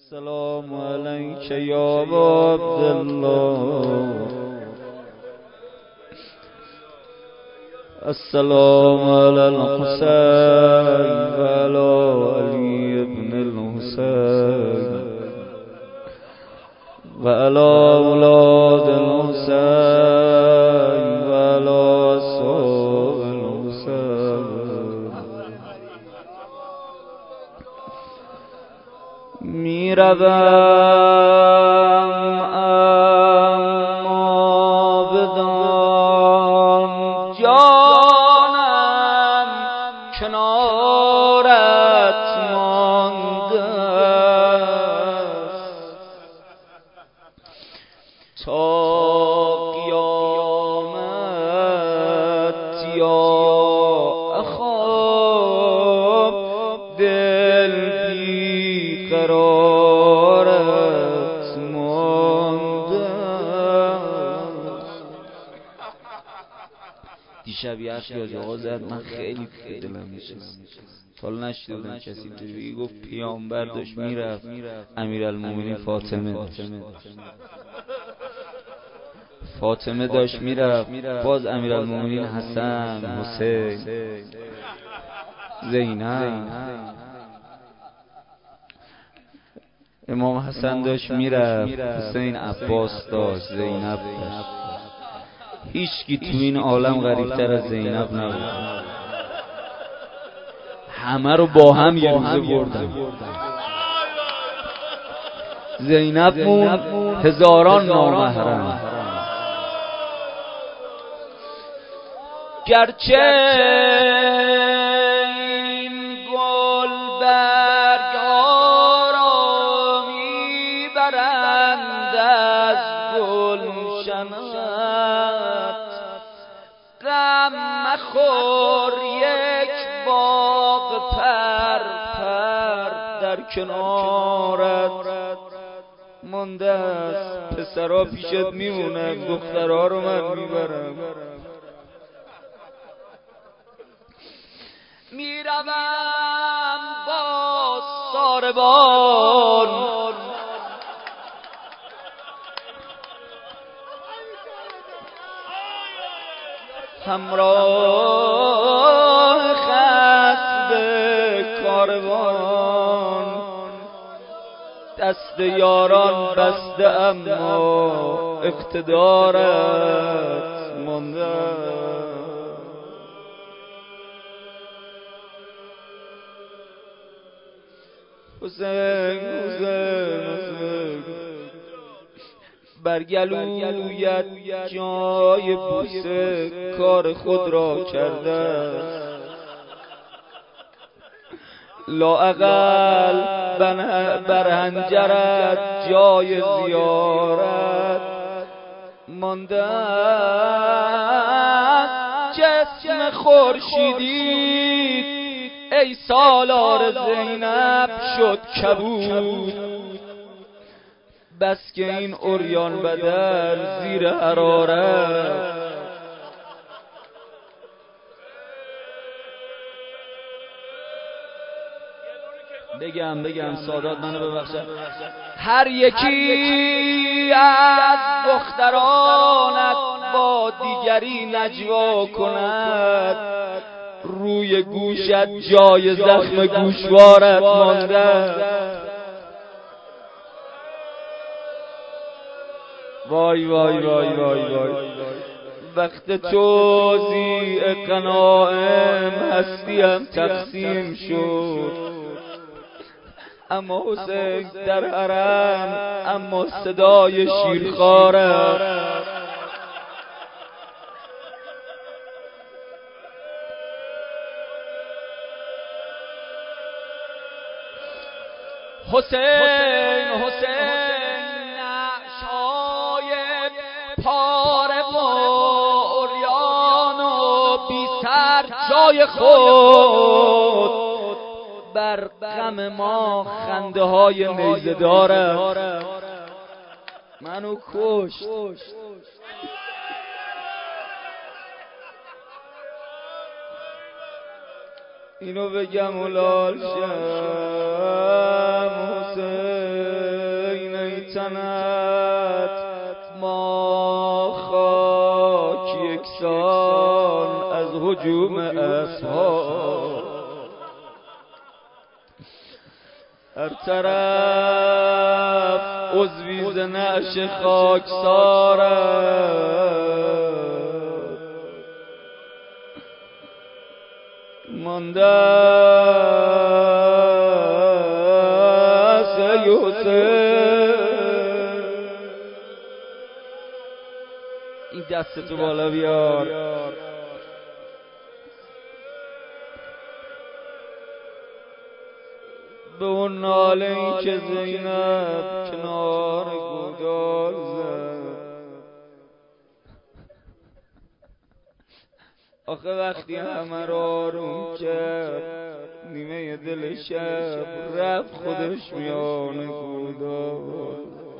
السلام علیک یا عبدالله السلام علی الحسین و علی علی ابن الحسین و علی اولاد الحسین و علی اصحاب الحسین. میروم اما بدان جانم کنارت مانده است تا قیامت یا اخا دل بی قرارت مانده است. دیشب یه اخی آقا زد، من خیلی دلم نشست. حال نشدم کسی توی گفت پیامبر داشت میرفت امیرالمومنین فاطمه داشت میرفت، باز امیرالمومنین حسن، حسین، زینب، امام حسن داشت میرفت، حسین، عباس داشت، زینب داشت. هیچکی تو این عالم غریبتر از زینب نبود. همه رو با هم یه روزه بردن. زینب مون، هزاران نامحرم. گرچه این گل برگ‌ها را میبرند از گلشنت، غم مخور یک باغ پر پر در کنارت مانده است. پسرها پیشت میمونن، دخترها رو من میبرم. میروم با ساربان همراه خسب کاروان، دست یاران بسته اما اقتدارت مانده. حسین برگلویت جای بوسه کار خود را کرده، لااقل بر حنجرت جای زیارت مانده. جسم خورشیدی ای سالار زینب شد کبود، بس که این عریان بدن زیر حرارت. بگم سادات منو ببخشد، هر یکی از دخترانت با دیگری نجوا کند، روی گوشت جای زخم گوشوارت مانده. وای وای وای وای وای، وقت توزیع غنایم هستیم تقسیم شد، اما حسین در حرم، اما صدای شیرخوارت. حسین نعشای پاره و عریان و بی سر جای خود، بر غم ما خنده های نیزه دارد منو کشت. اینو بگم و لال شم حسین. تنت ما خاک یکسان از هجوم اصحاب، هر طرف عضوی ز نعش خاکسارت مانده است ای حسین. این دستتو بالا بیار، به اون ناله این که زینب کنار گودال زد. آخه وقتی همه را آروم کرد نیمه دل شب رفت خودش میان گودال.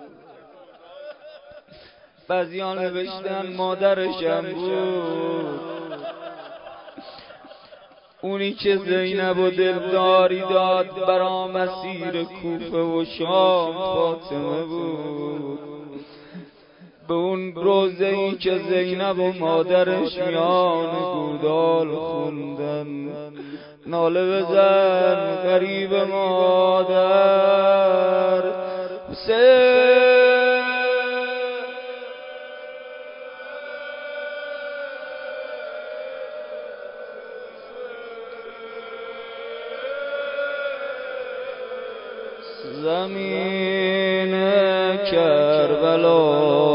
بعضیان نوشتن مادرشم بود، اونی که زینب و دلداری داد برا مسیر کوفه و شام فاطمه بود. به اون روزه‌ای که زینب و مادرش میان گودال خوندن ناله بزن غریب مادر حسین. زمین کربلا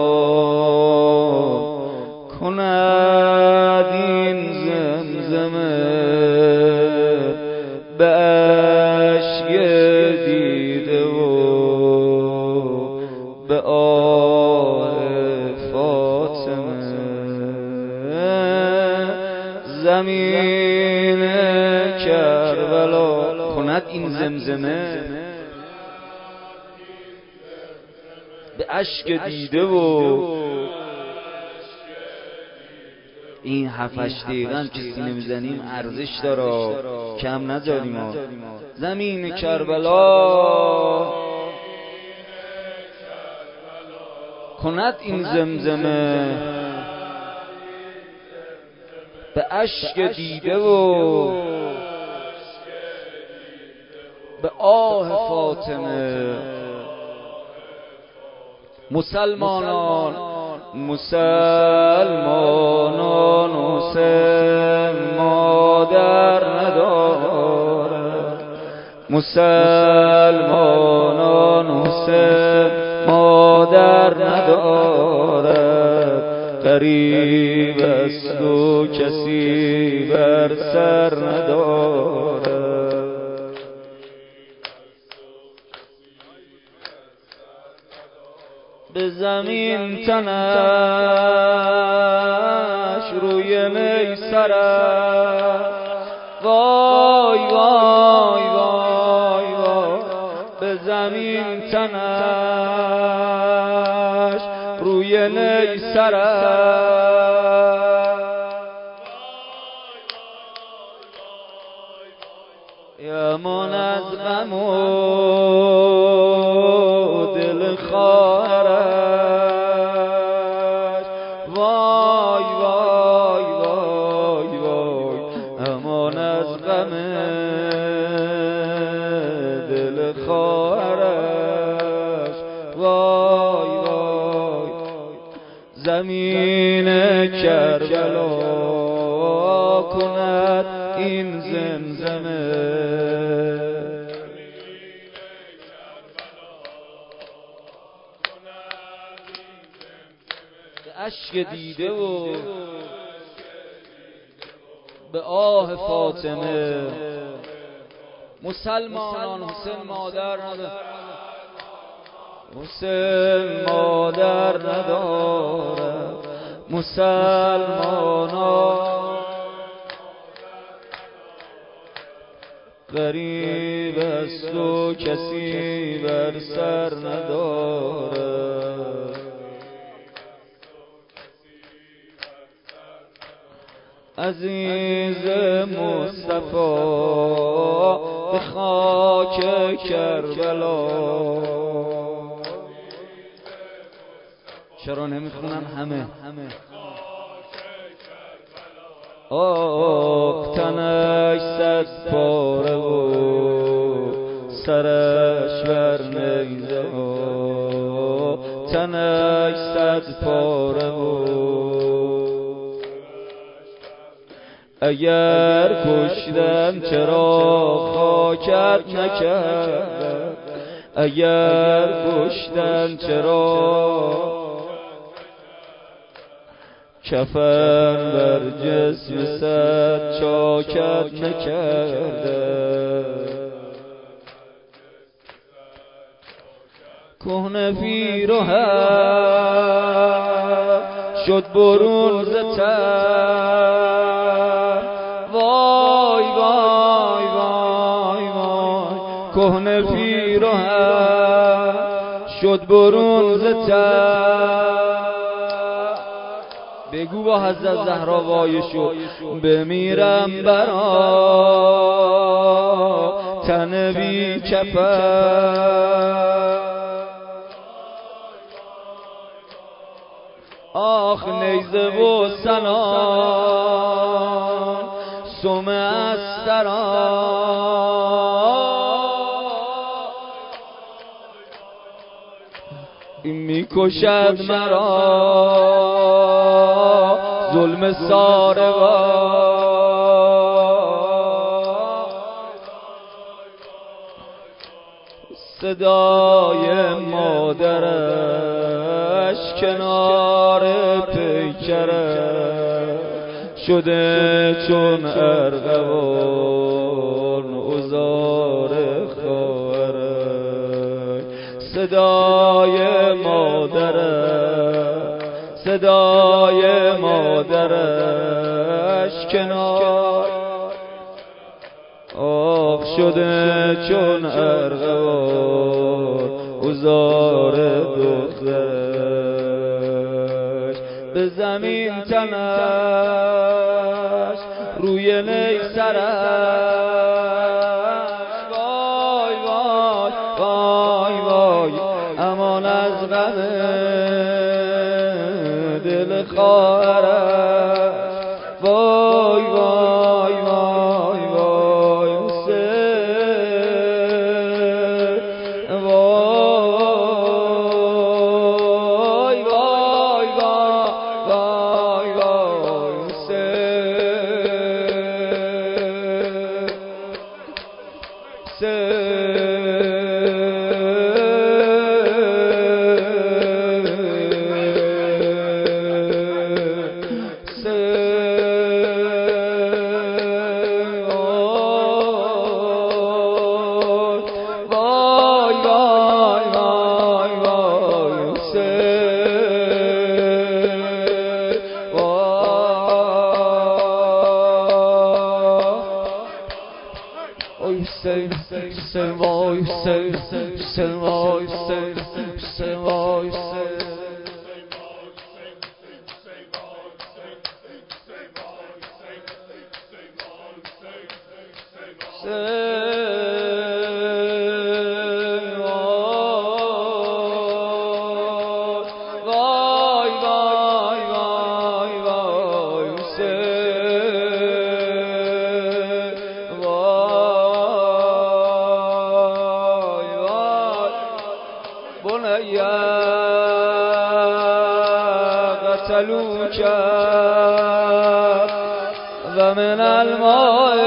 کند این زمزمه به اشک دیده و به آه فاطمه. زمین کربلا کند این زمزمه به اشک دیده و این 7-8 دقیقه هم که سینه میزنیم ارزش داره، کم نذاریم. زمین کربلا کند این زمزمه به اشک دیده و به آه فاطمه. مسلمانان حسین مادر ندارد، مسلمانان حسین مادر ندارد، غریب است و کسی بر سر ندارد. به زمین تنش روی میسر وای وای وای وای. به زمین تنش روی میسر یمان از غم و دل خواهرش وای وای وای وای. امان از غم دل خواهرش وای وای. زمین کربلا کند این زمزمه به اشک دیده و به آه فاطمه. مسلمانان حسین مادر ندارد، حسین مادر ندارد. مسلمانان غریب است و کسی بر سر ندارد. عزیز مصطفی به خاک کربلا چرا نمیخونن همه؟ آخ تنش 100 پاره و سرش بر نیزه، تنش 100 پاره و اگر کشتم چرا خاکت نکرد، اگر کشتم چرا کفن بر جسم 100 چاکت نکرده. کهنه پیرهن شد برون ز تن، وای وای وای وای. کهنه پیرهن شد برون ز تن، بگو با حضرت زهرا وایشو بمیرم برا تن بی کفن. آخ نیزه و سنان سم استران، این میکشد مرا ظلم ساروا. صدای مادرش کنار پیکرش شده چون ارغوان عذار خواهرش. صدای مادرش، صدای مادرش کنار آخ شده چون ارغوان عذار دخترش. به زمین تنش روی نیسرش، وای وای وای وای. امان از غم دل خواهرش، وای وای وای وای. حسین وای وای وای وای قتلوك ومن الماء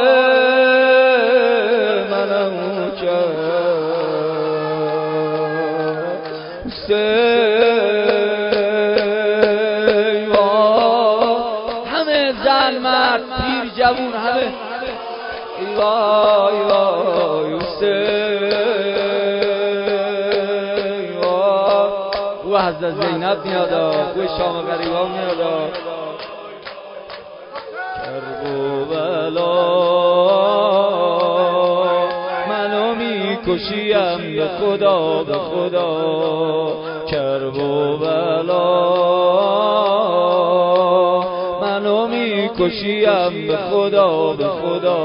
منعوك همه زن مرد پیر جوون همه وای وای و حضرت زینب میادا و شام غریبا میادا. کربلا منو میکشیم به خدا به خدا. کربلا منو میکشیم به خدا به خدا.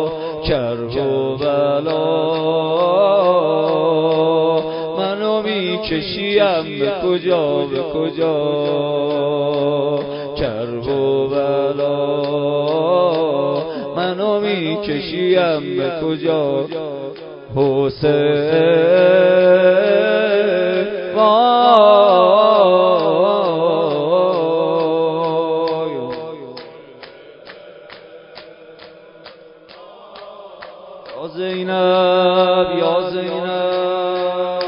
کربلا میکشیم به کجا به کجا، کرب و بلا منو میکشیم به کجا، حسین وای. یا زینب یا زینب،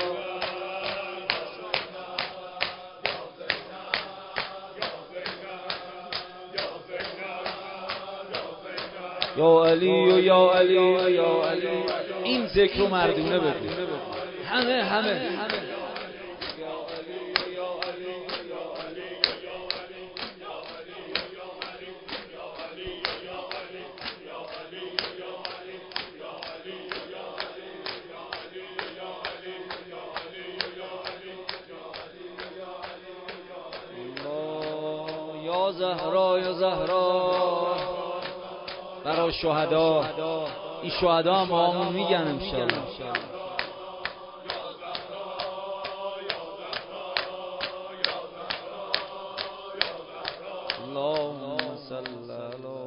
یا علی و یا علی و یا علی. این ذکر رو مردونه بگو، همه یا زهرا یا زهرا برای شهدا. این شهدا هم با همون میگن انشاءالله. اللهم صل علی